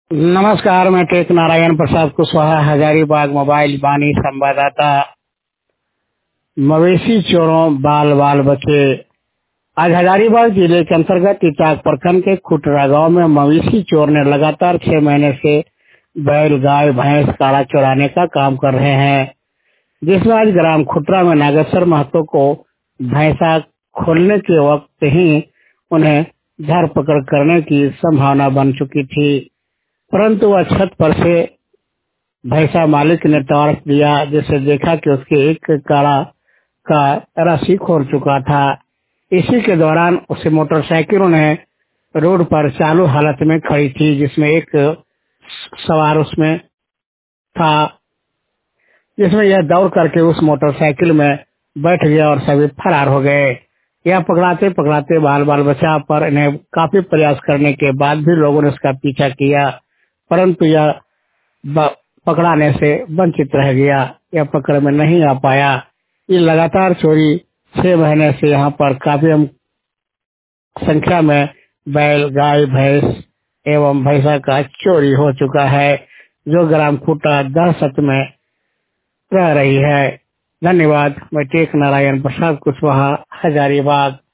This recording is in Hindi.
नमस्कार, मैं टेक नारायण प्रसाद कुशवाहा, हजारीबाग मोबाइल बानी संवाददाता। मवेशी चोरों बाल बाल बचे। आज हजारीबाग जिले के अंतर्गत इटाक प्रखंड के खुटरा गांव में मवेशी चोर ने लगातार 6 महीने से बैल गाय भैंस काड़ा चुराने का काम कर रहे हैं, जिसमें आज ग्राम खुटरा में नागेश्वर महतो को भैंसा खोलने के वक्त ही उन्हें धरपकड़ करने की संभावना बन चुकी थी, परंतु वह छत पर से भैंसा मालिक ने टॉर्च दिया, जिसे देखा कि उसके एक काड़ा का रस्सी खोल चुका था। इसी के दौरान उसे मोटरसाइकिल उन्हें रोड पर चालू हालत में खड़ी थी, जिसमें एक सवार उसमें था, जिसमें यह दौड़ करके उस मोटरसाइकिल में बैठ गया और सभी फरार हो गए। यह पकड़ाते पकड़ाते बाल बाल बचा, पर इन्हें काफी प्रयास करने के बाद भी लोगों ने उसका पीछा किया, परंतु यह पकड़ाने से वंचित रह गया। यह पकड़ में नहीं आ पाया। ये लगातार चोरी 6 महीने से यहाँ पर काफी संख्या में बैल गाय भैंस एवं भैंसा का चोरी हो चुका है, जो ग्राम खुटा दहशत में रह रही है। धन्यवाद। मैं टेक नारायण प्रसाद कुशवाहा, हजारीबाग।